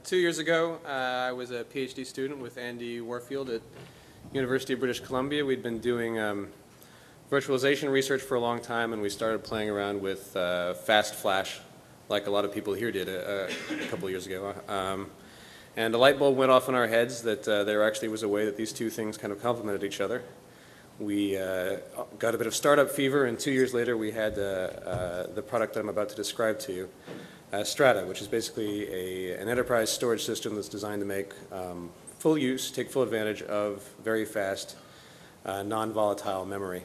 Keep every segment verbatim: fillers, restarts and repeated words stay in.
two years ago, uh, I was a PhD student with Andy Warfield at University of British Columbia. We'd been doing um, virtualization research for a long time, and we started playing around with uh, fast flash, like a lot of people here did a, a couple of years ago. Um, and a light bulb went off in our heads that uh, there actually was a way that these two things kind of complemented each other. We uh, got a bit of startup fever, and two years later we had uh, uh, the product that I'm about to describe to you, uh, Strata, which is basically a, an enterprise storage system that's designed to make um, full use, take full advantage of very fast, uh, non-volatile memory.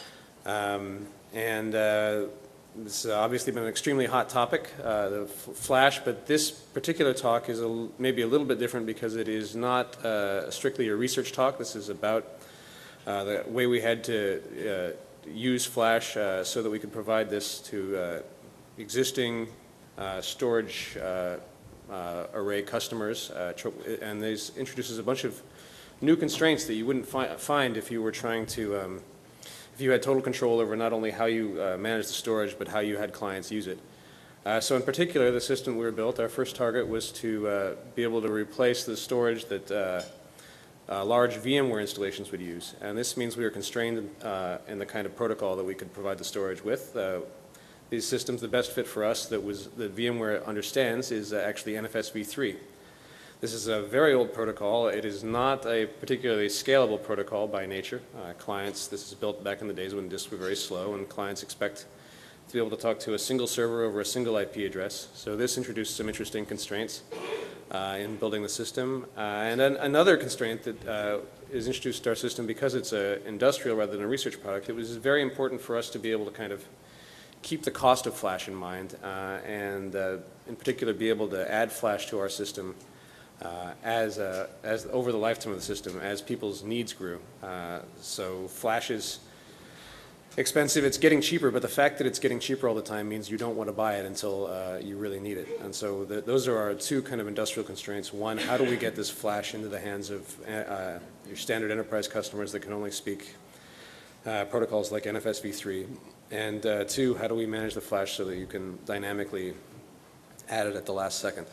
Um, and uh, this has obviously been an extremely hot topic, uh, the flash, but this particular talk is a, maybe a little bit different because it is not uh, strictly a research talk. This is about Uh, the way we had to uh, use flash uh, so that we could provide this to uh, existing uh, storage uh, uh, array customers, uh, and this introduces a bunch of new constraints that you wouldn't fi find if you were trying to, um, if you had total control over not only how you uh, manage the storage, but how you had clients use it. Uh, so in particular, the system we were built, our first target was to uh, be able to replace the storage that uh, Uh, large VMware installations would use, and this means we are constrained uh, in the kind of protocol that we could provide the storage with. Uh, these systems, the best fit for us that was that VMware understands is uh, actually N F S v three. This is a very old protocol. It is not a particularly scalable protocol by nature. Uh, clients, this is built back in the days when disks were very slow, and clients expect to be able to talk to a single server over a single I P address. So this introduced some interesting constraints Uh, in building the system. Uh, and then another constraint that uh, is introduced to our system, because it's a industrial rather than a research product, it was very important for us to be able to kind of keep the cost of flash in mind, uh, and uh, in particular be able to add flash to our system uh, as, uh, as over the lifetime of the system as people's needs grew. Uh, so flash is expensive, it's getting cheaper, but the fact that it's getting cheaper all the time means you don't want to buy it until uh, you really need it. And so the, those are our two kind of industrial constraints. One, how do we get this flash into the hands of uh, your standard enterprise customers that can only speak uh, protocols like N F S v three? And uh, two, how do we manage the flash so that you can dynamically add it at the last second?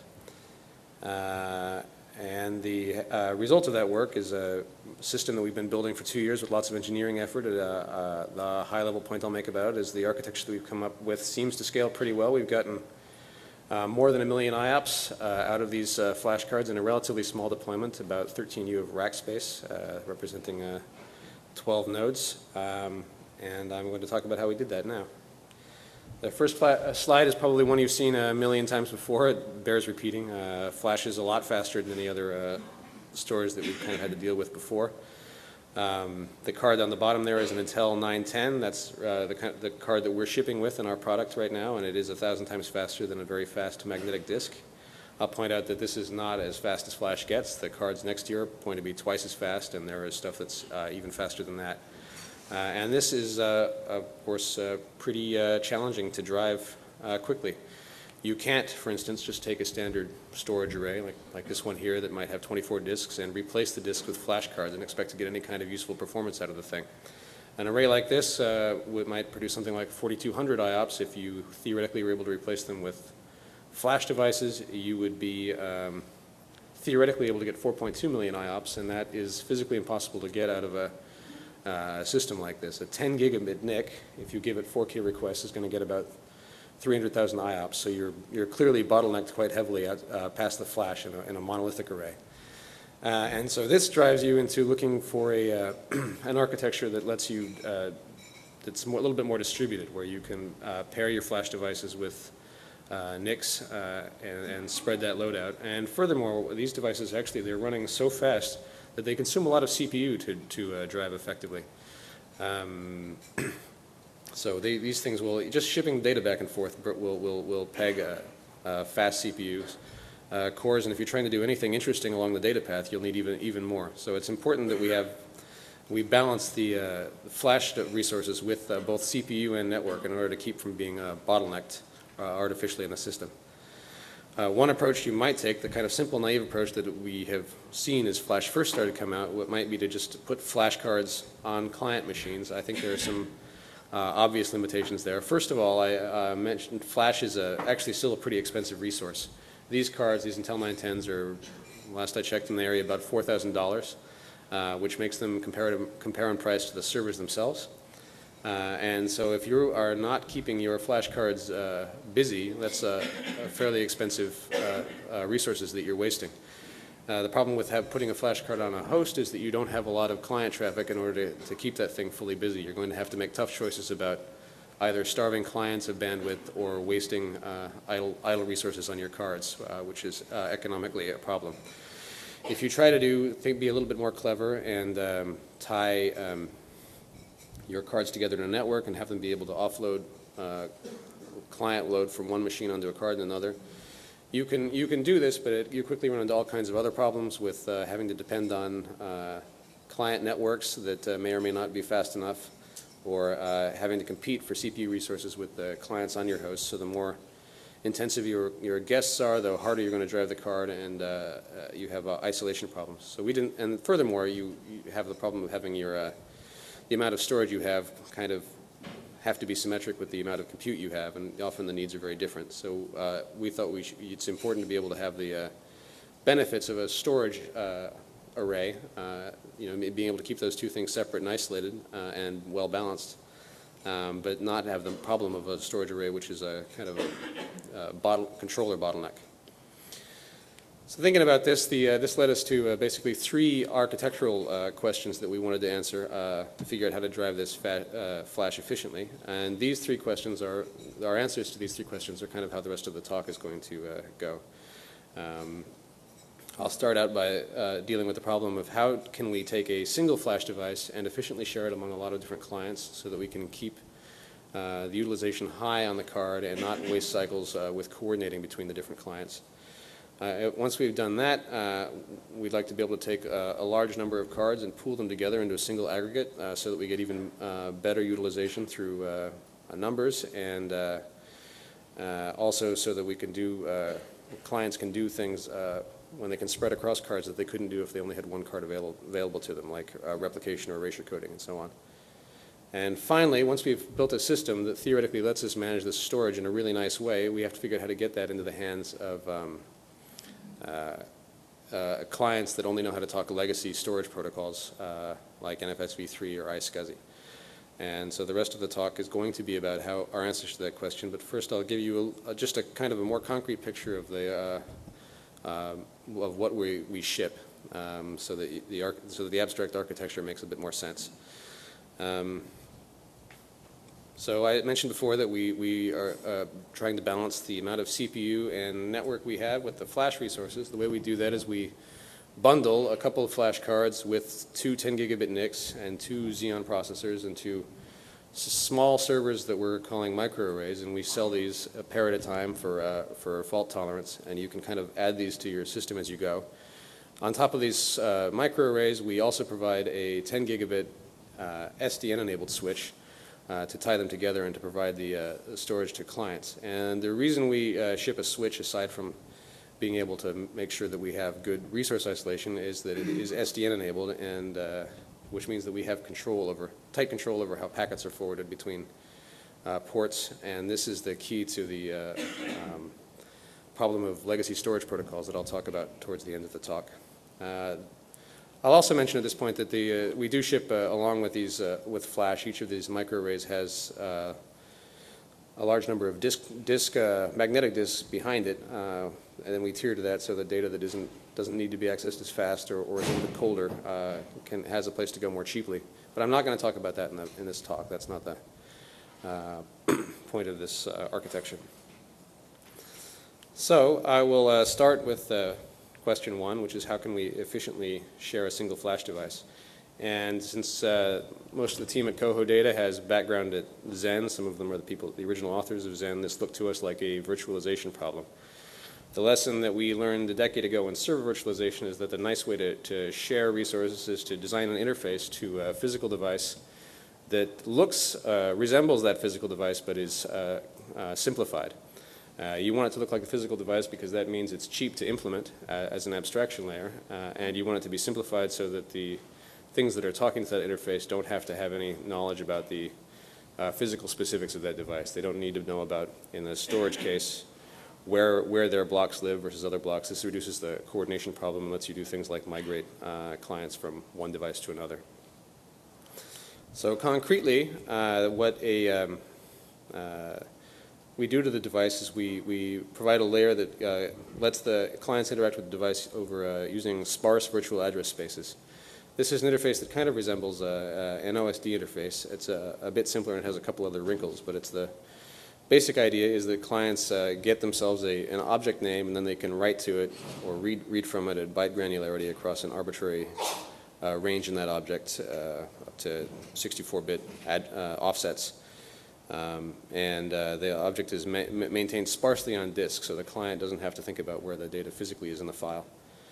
Uh, and the uh, result of that work is a system that we've been building for two years with lots of engineering effort. Uh, uh, the high-level point I'll make about it is the architecture that we've come up with seems to scale pretty well. We've gotten uh, more than a million I O P S uh, out of these uh, flash cards in a relatively small deployment, about thirteen U of rack space, uh, representing uh, twelve nodes. Um, and I'm going to talk about how we did that now. The first slide is probably one you've seen a million times before. It bears repeating. Uh, Flash is a lot faster than any other uh, storage that we've kind of had to deal with before. Um, the card on the bottom there is an Intel nine ten. That's uh, the, the card that we're shipping with in our product right now, and it is a thousand times faster than a very fast magnetic disk. I'll point out that this is not as fast as Flash gets. The cards next year are going to be twice as fast, and there is stuff that's uh, even faster than that. Uh, and this is, uh, of course, uh, pretty uh, challenging to drive uh, quickly. You can't, for instance, just take a standard storage array like, like this one here that might have twenty-four disks and replace the disks with flash cards and expect to get any kind of useful performance out of the thing. An array like this uh, might produce something like forty-two hundred I O P S. If you theoretically were able to replace them with flash devices, you would be um, theoretically able to get four point two million I O P S, and that is physically impossible to get out of a Uh, system like this. A ten gigabit N I C, if you give it four K requests, is going to get about three hundred thousand I O P S. So you're, you're clearly bottlenecked quite heavily out, uh, past the flash in a, in a monolithic array. Uh, and so this drives you into looking for a, uh, an architecture that lets you, uh, that's more, a little bit more distributed, where you can uh, pair your flash devices with uh, N I Cs uh, and, and spread that load out. And furthermore, these devices actually, they're running so fast that they consume a lot of C P U to, to uh, drive effectively. Um, so they, these things will, just shipping data back and forth will, will, will peg uh, uh, fast C P Us, uh, cores, and if you're trying to do anything interesting along the data path, you'll need even, even more. So it's important that we have, we balance the uh, flash resources with uh, both C P U and network in order to keep from being uh, bottlenecked uh, artificially in the system. Uh, one approach you might take, the kind of simple, naive approach that we have seen as Flash first started to come out, what might be to just put flash cards on client machines. I think there are some uh, obvious limitations there. First of all, I uh, mentioned Flash is a, actually still a pretty expensive resource. These cards, these Intel nine tens, are, last I checked in the area, about four thousand dollars, uh, which makes them comparative, compare in price to the servers themselves. Uh, and so if you are not keeping your flash cards uh, busy, that's a, a fairly expensive uh, uh, resources that you're wasting. Uh, the problem with have, putting a flash card on a host is that you don't have a lot of client traffic in order to, to keep that thing fully busy. You're going to have to make tough choices about either starving clients of bandwidth or wasting uh, idle, idle resources on your cards, uh, which is uh, economically a problem. If you try to do, think, be a little bit more clever and um, tie um, your cards together in a network and have them be able to offload uh, client load from one machine onto a card and another, you can you can do this, but it, you quickly run into all kinds of other problems with uh, having to depend on uh, client networks that uh, may or may not be fast enough, or uh, having to compete for C P U resources with the clients on your host. So the more intensive your, your guests are, the harder you're going to drive the card, and uh, uh, you have uh, isolation problems. So we didn't, and furthermore, you, you have the problem of having your uh, the amount of storage you have kind of have to be symmetric with the amount of compute you have, and often the needs are very different. So uh, we thought we should, it's important to be able to have the uh, benefits of a storage uh, array, uh, you know, being able to keep those two things separate and isolated uh, and well balanced, um, but not have the problem of a storage array which is a kind of a, a bottle, controller bottleneck. So thinking about this, the, uh, this led us to uh, basically three architectural uh, questions that we wanted to answer uh, to figure out how to drive this fat, uh, flash efficiently. And these three questions are, our answers to these three questions are kind of how the rest of the talk is going to uh, go. Um, I'll start out by uh, dealing with the problem of how can we take a single flash device and efficiently share it among a lot of different clients so that we can keep uh, the utilization high on the card and not waste cycles uh, with coordinating between the different clients. Uh, once we've done that, uh, we'd like to be able to take a, a large number of cards and pool them together into a single aggregate uh, so that we get even uh, better utilization through uh, numbers, and uh, uh, also so that we can do, uh, clients can do things uh, when they can spread across cards that they couldn't do if they only had one card available, available to them, like uh, replication or erasure coding and so on. And finally, once we've built a system that theoretically lets us manage this storage in a really nice way, we have to figure out how to get that into the hands of um, uh, uh, clients that only know how to talk legacy storage protocols uh, like N F S v three or iSCSI. And so the rest of the talk is going to be about how our answers to that question. But first, I'll give you a, a, just a kind of a more concrete picture of the uh, Uh, of what we, we ship, um, so, that the arch so that the abstract architecture makes a bit more sense. Um, so I mentioned before that we, we are uh, trying to balance the amount of C P U and network we have with the flash resources. The way we do that is we bundle a couple of flash cards with two ten gigabit N I Cs and two Xeon processors and two small servers that we're calling microarrays, and we sell these a pair at a time for, uh, for fault tolerance, and you can kind of add these to your system as you go. On top of these uh, microarrays, we also provide a ten gigabit uh, S D N enabled switch uh, to tie them together and to provide the uh, storage to clients. And the reason we uh, ship a switch, aside from being able to make sure that we have good resource isolation, is that it is S D N enabled, and uh, which means that we have control over, tight control over how packets are forwarded between uh, ports, and this is the key to the uh, um, problem of legacy storage protocols that I'll talk about towards the end of the talk. Uh, I'll also mention at this point that the, uh, we do ship, uh, along with these, uh, with Flash, each of these microarrays has uh, a large number of disk, disk uh, magnetic disks behind it, uh, and then we tier to that so the data that isn't doesn't need to be accessed as fast or, or is a little bit colder uh, can, has a place to go more cheaply. But I'm not going to talk about that in, the, in this talk. That's not the uh, point of this uh, architecture. So I will uh, start with uh, question one, which is how can we efficiently share a single flash device? And since uh, most of the team at Coho Data has background at Xen, some of them are the people, the original authors of Xen, this looked to us like a virtualization problem. The lesson that we learned a decade ago in server virtualization is that the nice way to, to share resources is to design an interface to a physical device that looks, uh, resembles that physical device, but is uh, uh, simplified. Uh, you want it to look like a physical device because that means it's cheap to implement uh, as an abstraction layer, uh, and you want it to be simplified so that the things that are talking to that interface don't have to have any knowledge about the uh, physical specifics of that device. They don't need to know about, in the storage case, where, where their blocks live versus other blocks. This reduces the coordination problem and lets you do things like migrate uh, clients from one device to another. So concretely, uh, what a, um, uh, we do to the device is we, we provide a layer that uh, lets the clients interact with the device over uh, using sparse virtual address spaces. This is an interface that kind of resembles uh, uh, an O S D interface. It's a, a bit simpler and has a couple other wrinkles, but it's the basic idea is that clients uh, get themselves a, an object name and then they can write to it or read, read from it at byte granularity across an arbitrary uh, range in that object uh, up to sixty-four bit uh, offsets. Um, and uh, the object is ma maintained sparsely on disk, so the client doesn't have to think about where the data physically is in the file.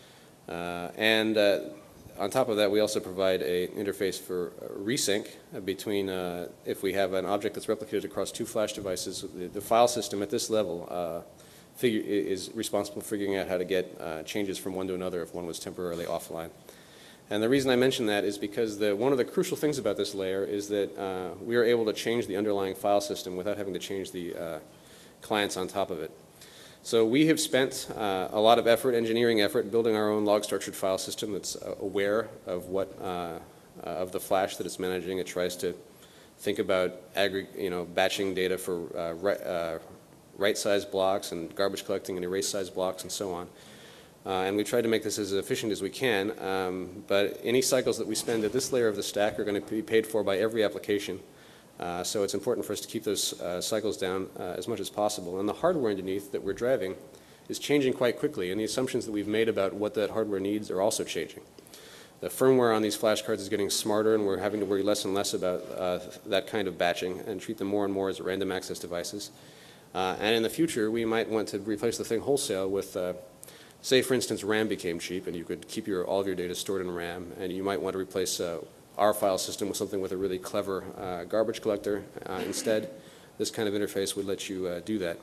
Uh, and uh, on top of that, we also provide an interface for resync between, uh, if we have an object that's replicated across two flash devices, the, the file system at this level uh, figure, is responsible for figuring out how to get uh, changes from one to another if one was temporarily offline. And the reason I mention that is because the, one of the crucial things about this layer is that uh, we are able to change the underlying file system without having to change the uh, clients on top of it. So we have spent uh, a lot of effort, engineering effort, building our own log-structured file system that's uh, aware of what uh, uh, of the flash that it's managing. It tries to think about you know, batching data for uh, right, uh, right-size blocks and garbage collecting and erase-size blocks and so on. Uh, and we tried to make this as efficient as we can, um, but any cycles that we spend at this layer of the stack are going to be paid for by every application. Uh, so it's important for us to keep those uh, cycles down uh, as much as possible. And the hardware underneath that we're driving is changing quite quickly, and the assumptions that we've made about what that hardware needs are also changing. The firmware on these flashcards is getting smarter, and we're having to worry less and less about uh, that kind of batching and treat them more and more as random access devices. Uh, and in the future, we might want to replace the thing wholesale with uh, say, for instance, RAM became cheap and you could keep your, all of your data stored in RAM, and you might want to replace uh, our file system with something with a really clever uh, garbage collector uh, instead. This kind of interface would let you uh, do that.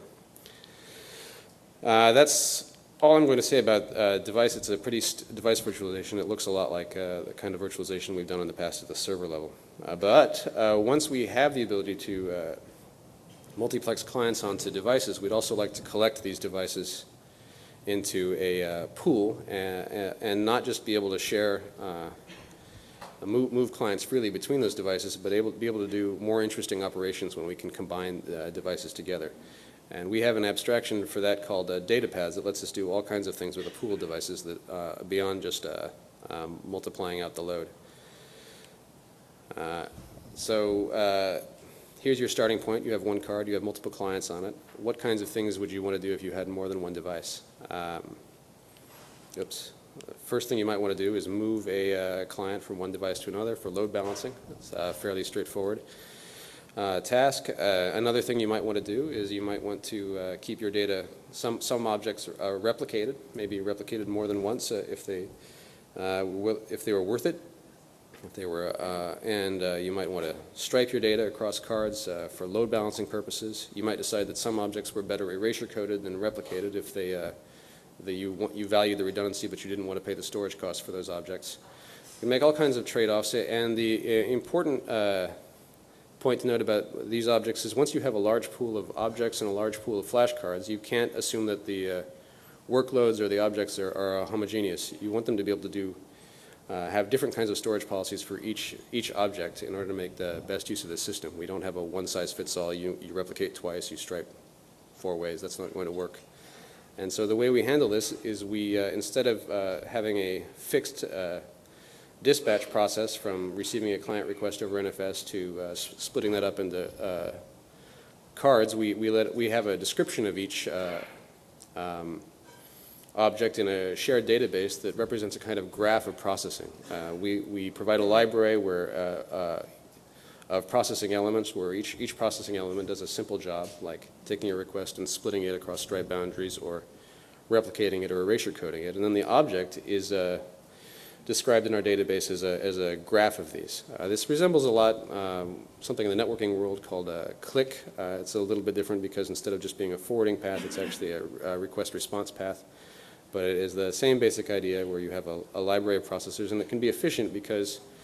Uh, that's all I'm going to say about uh, device. It's a pretty st device virtualization. It looks a lot like uh, the kind of virtualization we've done in the past at the server level. Uh, but uh, once we have the ability to uh, multiplex clients onto devices, we'd also like to collect these devices into a uh, pool and, and not just be able to share, uh, move, move clients freely between those devices, but able, be able to do more interesting operations when we can combine uh, devices together. And we have an abstraction for that called uh, data paths that lets us do all kinds of things with a pool of devices that uh, beyond just uh, um, multiplying out the load. Uh, so uh, here's your starting point. You have one card, you have multiple clients on it. What kinds of things would you want to do if you had more than one device? Um, oops. First thing you might want to do is move a uh, client from one device to another for load balancing. It's uh, fairly straightforward uh, task. Uh, another thing you might want to do is you might want to uh, keep your data, some, some objects are replicated, maybe replicated more than once uh, if, they, uh, if they were worth it. If they were, uh, and uh, you might want to stripe your data across cards uh, for load balancing purposes. You might decide that some objects were better erasure coded than replicated if they, uh, the, you, want, you valued the redundancy but you didn't want to pay the storage costs for those objects. You can make all kinds of trade-offs, and the uh, important uh, point to note about these objects is once you have a large pool of objects and a large pool of flashcards, you can't assume that the uh, workloads or the objects are, are homogeneous. You want them to be able to do Uh, have different kinds of storage policies for each, each object in order to make the best use of the system. We don't have a one-size-fits-all, you, you replicate twice, you stripe four ways. That's not going to work. And so the way we handle this is we, uh, instead of uh, having a fixed uh, dispatch process from receiving a client request over N F S to uh, splitting that up into uh, cards, we, we, let, we have a description of each uh, um, object in a shared database that represents a kind of graph of processing. Uh, we, we provide a library where, uh, uh, of processing elements where each, each processing element does a simple job, like taking a request and splitting it across stripe boundaries or replicating it or erasure coding it. And then the object is uh, described in our database as a, as a graph of these. Uh, this resembles a lot um, something in the networking world called a click. Uh, it's a little bit different because instead of just being a forwarding path, it's actually a, a request response path. But it is the same basic idea where you have a, a library of processors, and it can be efficient because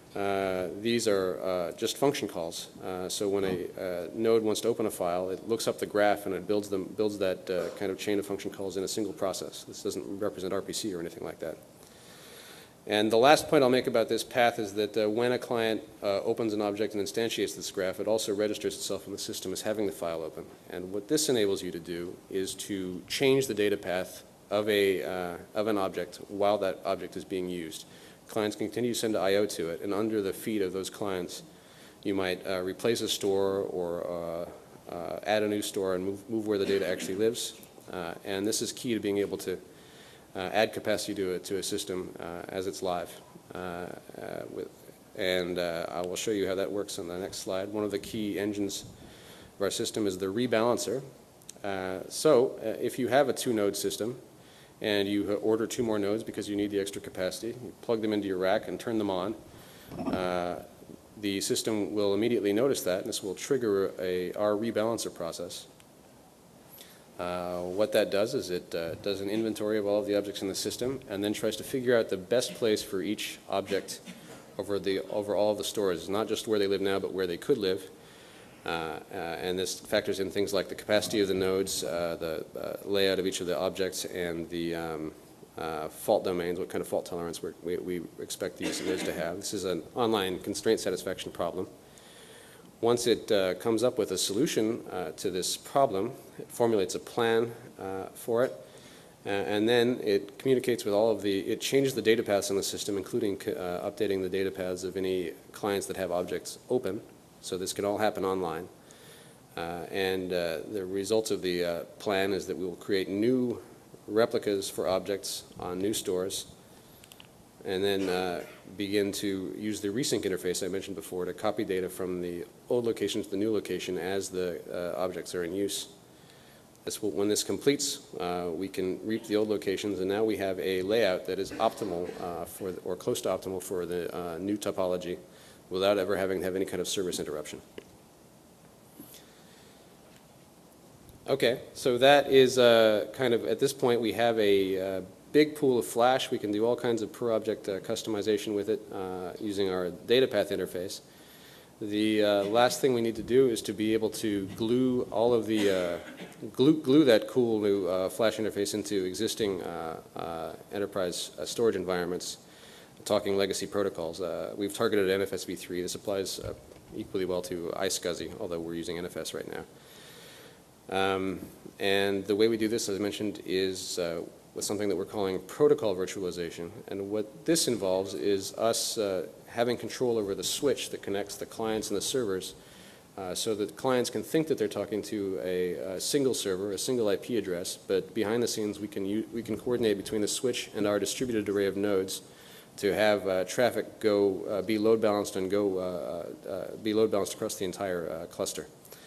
uh, these are uh, just function calls. Uh, so when a uh, node wants to open a file, it looks up the graph and it builds them builds that uh, kind of chain of function calls in a single process. This doesn't represent R P C or anything like that. And the last point I'll make about this path is that uh, when a client uh, opens an object and instantiates this graph, it also registers itself in the system as having the file open. And what this enables you to do is to change the data path of, a, uh, of an object while that object is being used. Clients can continue to send I O to it, and under the feed of those clients, you might uh, replace a store or uh, uh, add a new store and move, move where the data actually lives. Uh, and this is key to being able to Uh, add capacity to a, to a system uh, as it's live. Uh, uh, with, and uh, I will show you how that works on the next slide. One of the key engines of our system is the rebalancer. Uh, so uh, if you have a two-node system and you order two more nodes because you need the extra capacity, you plug them into your rack and turn them on, uh, the system will immediately notice that, and this will trigger a, our rebalancer process. Uh, what that does is it uh, does an inventory of all of the objects in the system and then tries to figure out the best place for each object over, the, over all of the stores, not just where they live now, but where they could live. Uh, uh, and this factors in things like the capacity of the nodes, uh, the uh, layout of each of the objects, and the um, uh, fault domains, what kind of fault tolerance we're, we, we expect the use of those to have. This is an online constraint satisfaction problem. Once it uh, comes up with a solution uh, to this problem, it formulates a plan uh, for it, uh, and then it communicates with all of the, it changes the data paths in the system, including uh, updating the data paths of any clients that have objects open. So this can all happen online. Uh, and uh, the result of the uh, plan is that we will create new replicas for objects on new stores, and then uh, begin to use the resync interface I mentioned before to copy data from the old location to the new location as the uh, objects are in use. This will, when this completes, uh, we can reap the old locations, and now we have a layout that is optimal uh, for the, or close to optimal for the uh, new topology without ever having to have any kind of service interruption. Okay, so that is uh, kind of, at this point we have a uh, big pool of Flash. We can do all kinds of per object uh, customization with it uh, using our data path interface. The uh, last thing we need to do is to be able to glue all of the, uh, glue, glue that cool new uh, Flash interface into existing uh, uh, enterprise uh, storage environments, talking legacy protocols. Uh, we've targeted N F S v three. This applies uh, equally well to iSCSI, although we're using N F S right now. Um, and the way we do this, as I mentioned, is uh, with something that we're calling protocol virtualization. And what this involves is us uh, having control over the switch that connects the clients and the servers uh, so that clients can think that they're talking to a, a single server, a single I P address, but behind the scenes we can, use, we can coordinate between the switch and our distributed array of nodes to have uh, traffic go, uh, be load balanced and go, uh, uh, be load balanced across the entire uh, cluster.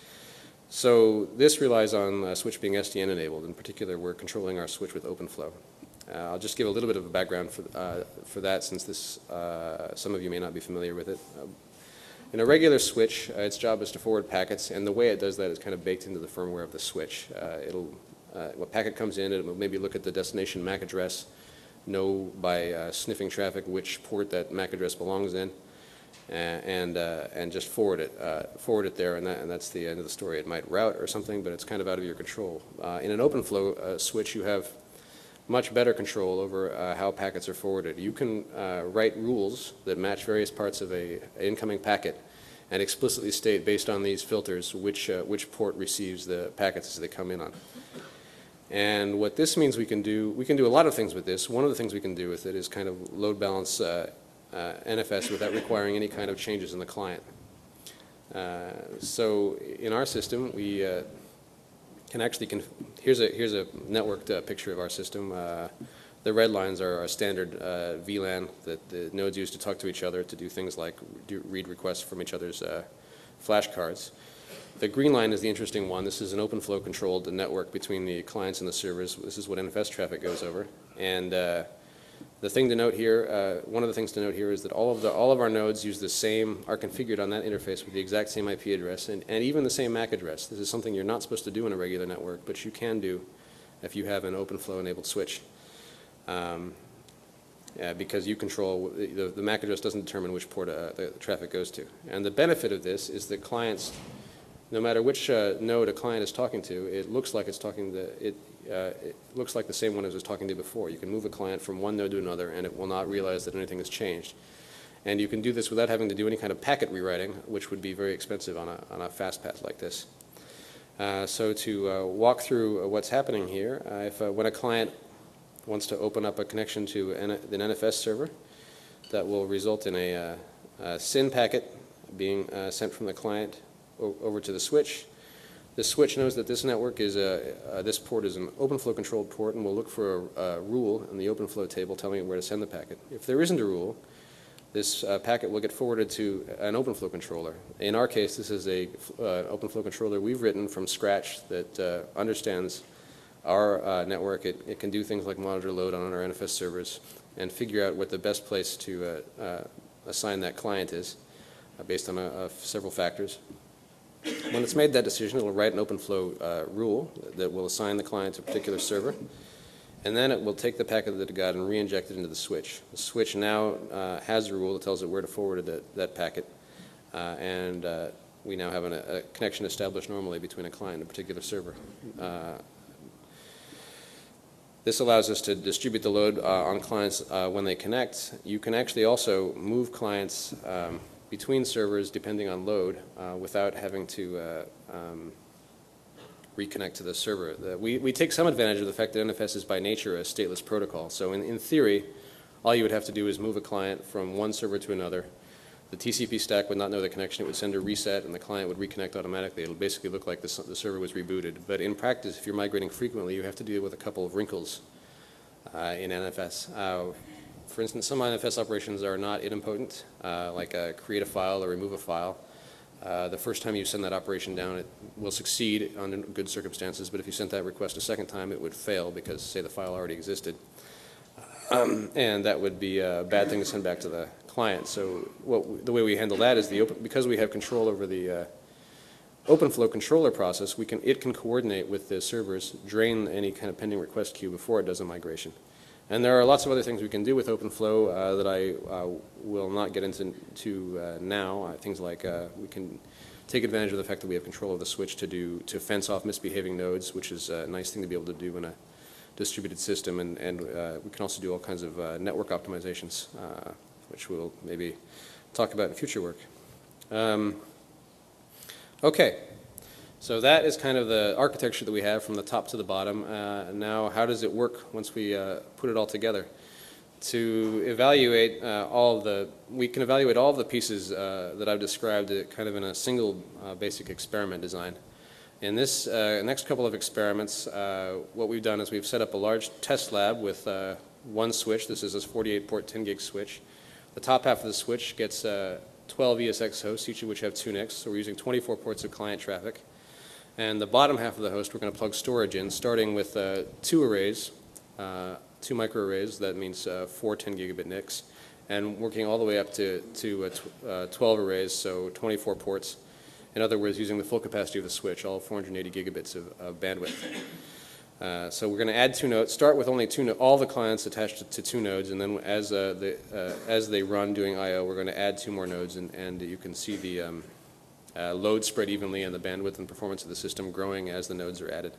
So this relies on uh, switch being S D N enabled. In particular, we're controlling our switch with OpenFlow. Uh, I'll just give a little bit of a background for, uh, for that, since this, uh, some of you may not be familiar with it. Uh, in a regular switch, uh, its job is to forward packets, and the way it does that is kind of baked into the firmware of the switch. Uh, it'll, uh, when a packet comes in, it will maybe look at the destination M A C address, know by uh, sniffing traffic which port that M A C address belongs in, and uh, and just forward it, uh, forward it there, and, that, and that's the end of the story. It might route or something, but it's kind of out of your control. Uh, in an OpenFlow uh, switch, you have much better control over uh, how packets are forwarded. You can uh, write rules that match various parts of a, a incoming packet, and explicitly state, based on these filters, which uh, which port receives the packets as they come in on. And what this means we can do, we can do a lot of things with this. One of the things we can do with it is kind of load balance uh, Uh, N F S without requiring any kind of changes in the client. Uh, so in our system, we uh, can actually, conf here's a here's a networked uh, picture of our system. Uh, the red lines are our standard uh, V LAN that the nodes use to talk to each other to do things like do read requests from each other's uh, flashcards. The green line is the interesting one. This is an OpenFlow controlled network between the clients and the servers. This is what N F S traffic goes over. And uh, The thing to note here, uh, one of the things to note here is that all of the all of our nodes use the same, are configured on that interface with the exact same I P address and, and even the same M A C address. This is something you're not supposed to do in a regular network, but you can do if you have an OpenFlow enabled switch. Um, uh, because you control, the, the M A C address doesn't determine which port uh, the traffic goes to. And the benefit of this is that clients, no matter which uh, node a client is talking to, it looks like it's talking to, it, uh, it looks like the same one as it was talking to before. You can move a client from one node to another and it will not realize that anything has changed. And you can do this without having to do any kind of packet rewriting, which would be very expensive on a, on a fast path like this. Uh, so to uh, walk through uh, what's happening here, uh, if uh, when a client wants to open up a connection to an, an N F S server, that will result in a, uh, a S Y N packet being uh, sent from the client over to the switch. The switch knows that this network is a, uh, this port is an OpenFlow controlled port, and will look for a, a rule in the OpenFlow table telling it where to send the packet. If there isn't a rule, this uh, packet will get forwarded to an OpenFlow controller. In our case, this is a uh, OpenFlow controller we've written from scratch that uh, understands our uh, network. It, it can do things like monitor load on our N F S servers and figure out what the best place to uh, uh, assign that client is uh, based on a, a several factors. When it's made that decision, it will write an OpenFlow uh, rule that will assign the client to a particular server, and then it will take the packet that it got and re-inject it into the switch. The switch now uh, has a rule that tells it where to forward that, that packet, uh, and uh, we now have an, a connection established normally between a client and a particular server. Uh, This allows us to distribute the load uh, on clients uh, when they connect. You can actually also move clients um, between servers depending on load uh, without having to uh, um, reconnect to the server. The, we, we take some advantage of the fact that N F S is by nature a stateless protocol. So in, in theory, all you would have to do is move a client from one server to another. The T C P stack would not know the connection. It would send a reset, and the client would reconnect automatically. It'll basically look like the, the server was rebooted. But in practice, if you're migrating frequently, you have to deal with a couple of wrinkles uh, in N F S. Uh, for instance, some N F S operations are not idempotent, uh, like uh, create a file or remove a file. Uh, the first time you send that operation down, it will succeed under good circumstances. But if you sent that request a second time, it would fail because, say, the file already existed. Um, and that would be a bad thing to send back to the client. So what we, the way we handle that is the open, because we have control over the uh, OpenFlow controller process, we can, it can coordinate with the servers, drain any kind of pending request queue before it does a migration. And there are lots of other things we can do with OpenFlow uh, that I uh, will not get into to, uh, now. Uh, things like uh, we can take advantage of the fact that we have control of the switch to do to fence off misbehaving nodes, which is a nice thing to be able to do in a distributed system, and, and uh, we can also do all kinds of uh, network optimizations, uh, which we'll maybe talk about in future work. Um, okay, so that is kind of the architecture that we have from the top to the bottom. Uh, now, how does it work once we uh, put it all together? To evaluate uh, all of the, we can evaluate all of the pieces uh, that I've described uh, kind of in a single uh, basic experiment design. In this uh, next couple of experiments, uh, what we've done is we've set up a large test lab with uh, one switch. This is a forty-eight port ten gig switch. The top half of the switch gets uh, twelve E S X hosts, each of which have two N I Cs. So we're using twenty-four ports of client traffic. And the bottom half of the host, we're going to plug storage in, starting with uh, two arrays, uh, two microarrays. That means uh, four ten gigabit N I Cs, and working all the way up to, to uh, tw uh, twelve arrays, so twenty-four ports. In other words, using the full capacity of the switch, all four hundred eighty gigabits of, of bandwidth. Uh, so we're going to add two nodes, start with only two, no all the clients attached to, to two nodes, and then as, uh, the, uh, as they run doing I O, we're going to add two more nodes, and, and you can see the um, uh, load spread evenly and the bandwidth and performance of the system growing as the nodes are added.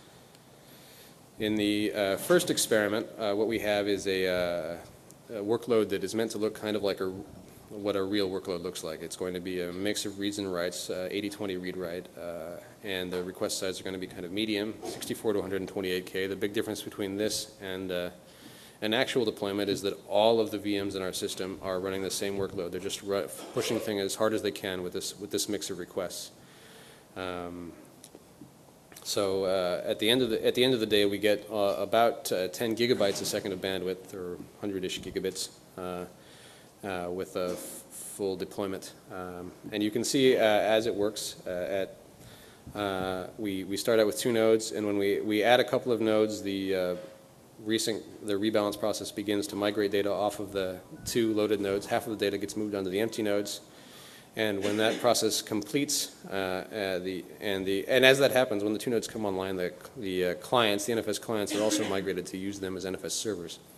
In the uh, first experiment, uh, what we have is a, uh, a workload that is meant to look kind of like a what a real workload looks like. It's going to be a mix of reads and writes, uh, eighty twenty read-write, uh, and the request size are going to be kind of medium, sixty-four to one twenty-eight K. The big difference between this and uh, an actual deployment is that all of the V Ms in our system are running the same workload. They're just pushing things as hard as they can with this, with this mix of requests. Um, so uh, at the end of the at the end of the day, we get uh, about uh, ten gigabytes a second of bandwidth, or one hundred-ish gigabits. Uh, Uh, with a full deployment. Um, and you can see uh, as it works, uh, at, uh, we, we start out with two nodes, and when we, we add a couple of nodes, the, uh, recent, the rebalance process begins to migrate data off of the two loaded nodes. Half of the data gets moved onto the empty nodes. And when that process completes, uh, uh, the, and, the, and as that happens, when the two nodes come online, the, the uh, clients, the N F S clients, are also migrated to use them as N F S servers.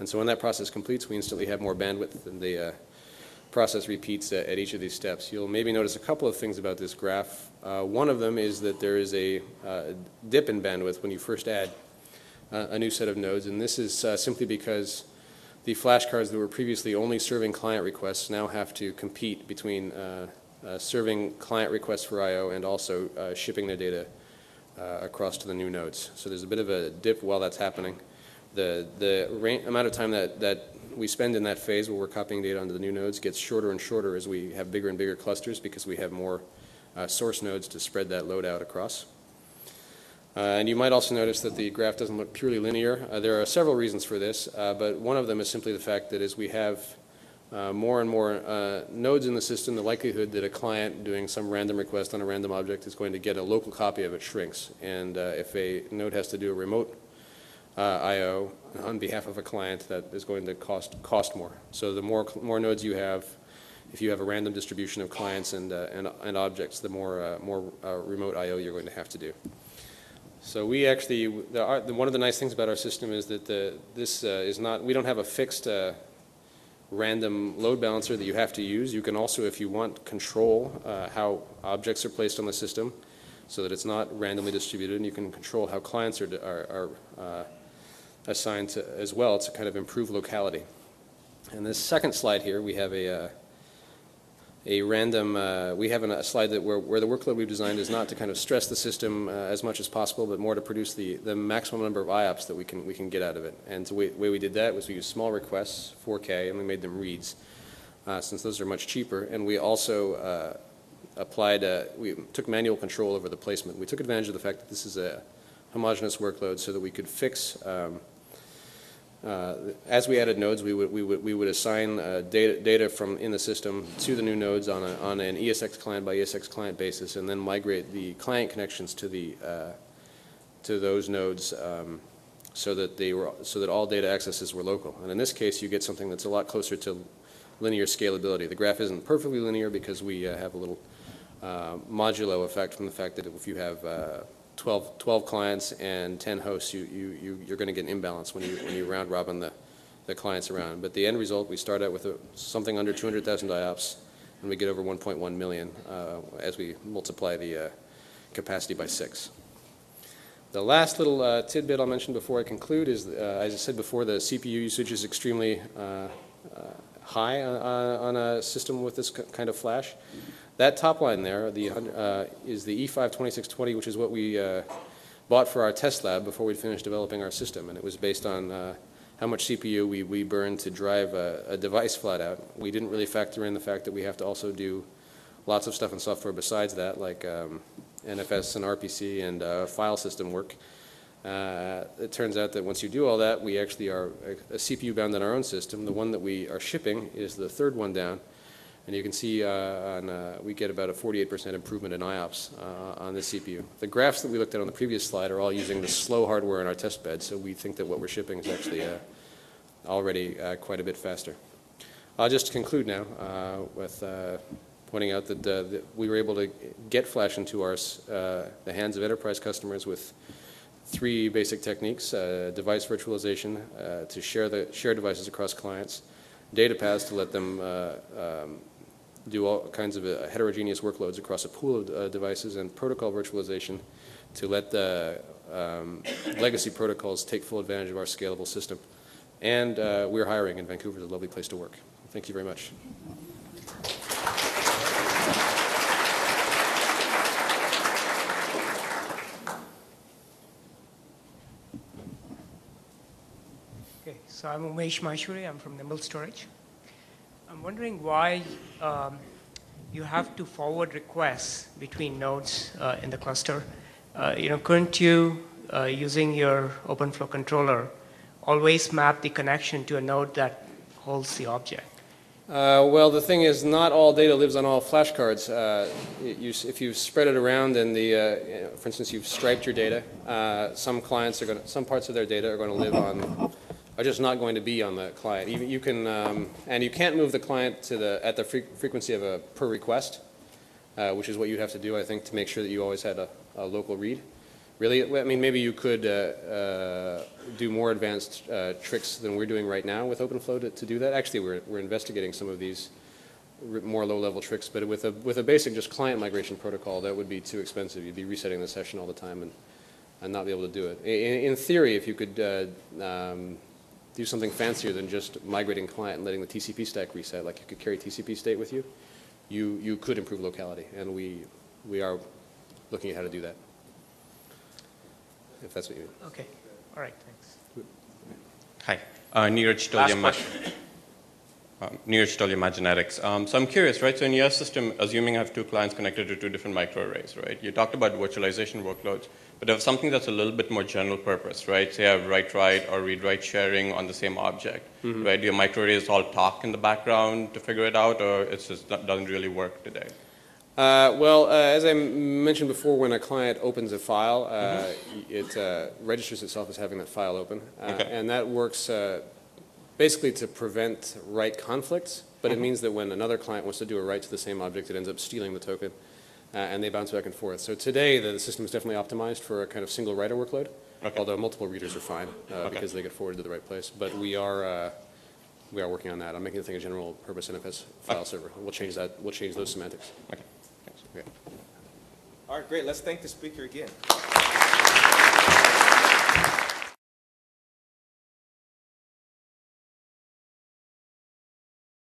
And so when that process completes, we instantly have more bandwidth, and the uh, process repeats at, at each of these steps. You'll maybe notice a couple of things about this graph. Uh, one of them is that there is a uh, dip in bandwidth when you first add uh, a new set of nodes, and this is uh, simply because the flashcards that were previously only serving client requests now have to compete between uh, uh, serving client requests for I O and also uh, shipping their data uh, across to the new nodes. So there's a bit of a dip while that's happening. The, the amount of time that, that we spend in that phase where we're copying data onto the new nodes gets shorter and shorter as we have bigger and bigger clusters because we have more uh, source nodes to spread that load out across. Uh, and you might also notice that the graph doesn't look purely linear. Uh, there are several reasons for this, uh, but one of them is simply the fact that as we have uh, more and more uh, nodes in the system, the likelihood that a client doing some random request on a random object is going to get a local copy of it shrinks. And uh, if a node has to do a remote uh, I O on behalf of a client, that is going to cost cost more. So the more more nodes you have, if you have a random distribution of clients and uh, and, and objects, the more uh, more uh, remote I O you're going to have to do. So we actually, the, our, the, one of the nice things about our system is that the, this uh, is not, we don't have a fixed uh, random load balancer that you have to use. You can also, if you want, control uh, how objects are placed on the system so that it's not randomly distributed, and you can control how clients are, are, are uh, assigned to as well to kind of improve locality. And this second slide here, we have a, uh, a random, uh, we have an, a slide that where, where the workload we've designed is not to kind of stress the system uh, as much as possible, but more to produce the, the maximum number of I O P S that we can, we can get out of it. And the way, way we did that was we used small requests, four K, and we made them reads, uh, since those are much cheaper. And we also uh, applied, uh, we took manual control over the placement. We took advantage of the fact that this is a homogeneous workload so that we could fix um, Uh, as we added nodes, we would we would we would assign uh, data data from in the system to the new nodes on a on an E S X client by E S X client basis, and then migrate the client connections to the uh, to those nodes um, so that they were so that all data accesses were local. And in this case, you get something that's a lot closer to linear scalability. The graph isn't perfectly linear because we uh, have a little uh, modulo effect from the fact that if you have uh, twelve, twelve clients and ten hosts, you, you, you, you're going to get an imbalance when you, when you round robin the, the clients around. But the end result, we start out with a, something under two hundred thousand I O P S, and we get over one point one million uh, as we multiply the uh, capacity by six. The last little uh, tidbit I'll mention before I conclude is, uh, as I said before, the C P U usage is extremely uh, uh, high on, on a system with this kind of flash. That top line there the, uh, is the E five twenty-six twenty, which is what we uh, bought for our test lab before we finished developing our system. And it was based on uh, how much C P U we, we burned to drive a, a device flat out. We didn't really factor in the fact that we have to also do lots of stuff in software besides that, like um, N F S and R P C and uh, file system work. Uh, it turns out that once you do all that, we actually are a, a C P U bound in our own system. The one that we are shipping is the third one down. And you can see uh, on, uh, we get about a forty-eight percent improvement in I O P S uh, on this C P U. The graphs that we looked at on the previous slide are all using the slow hardware in our test bed, so we think that what we're shipping is actually uh, already uh, quite a bit faster. I'll just conclude now uh, with uh, pointing out that, uh, that we were able to get Flash into our, uh, the hands of enterprise customers with three basic techniques: uh, device virtualization uh, to share the share devices across clients, data paths to let them uh, um, do all kinds of uh, heterogeneous workloads across a pool of uh, devices, and protocol virtualization to let the um, legacy protocols take full advantage of our scalable system. And uh, we're hiring, and Vancouver is a lovely place to work. Thank you very much. Okay, so I'm Umesh Maheshwari. I'm from Nimble Storage. I'm wondering why um, you have to forward requests between nodes uh, in the cluster. Uh, you know, couldn't you, uh, using your OpenFlow controller, always map the connection to a node that holds the object? Uh, well, the thing is, not all data lives on all flashcards. Uh, you, if you spread it around, and the, uh, you know, for instance, you've striped your data, uh, some clients are going to, some parts of their data are going to live on, are just not going to be on the client. You, you can, um, and you can't move the client to the at the fre frequency of a per request, uh, which is what you'd have to do, I think, to make sure that you always had a, a local read. Really, I mean, maybe you could uh, uh, do more advanced uh, tricks than we're doing right now with OpenFlow to, to do that. Actually, we're, we're investigating some of these more low-level tricks, but with a, with a basic just client migration protocol, that would be too expensive. You'd be resetting the session all the time and, and not be able to do it. In, in theory, if you could uh, um, do something fancier than just migrating client and letting the T C P stack reset, like you could carry T C P state with you, you, you could improve locality, and we, we are looking at how to do that, if that's what you mean. Okay. All right. Thanks. Hi. Uh, Neeraj Last Tolia. question. Um, Neeraj Tolia, Magenetics. Um, so I'm curious, right? So in your system, assuming I have two clients connected to two different microarrays, right? You talked about virtualization workloads, but if something that's a little bit more general purpose, right? Say I have write-write or read-write sharing on the same object, mm-hmm. right? Do your microarrays all talk in the background to figure it out, or it just doesn't really work today? Uh, well, uh, as I mentioned before, when a client opens a file, uh, mm-hmm. it uh, registers itself as having that file open, uh, okay. and that works uh, basically to prevent write conflicts, but mm-hmm. it means that when another client wants to do a write to the same object, it ends up stealing the token, uh, and they bounce back and forth. So today, the, the system is definitely optimized for a kind of single writer workload, okay. although multiple readers are fine uh, okay. because they get forwarded to the right place. But we are uh, we are working on that. I'm making the thing a general purpose N F S file okay. server. We'll change that. We'll change those semantics. Okay. Thanks. Okay. All right, great. Let's thank the speaker again.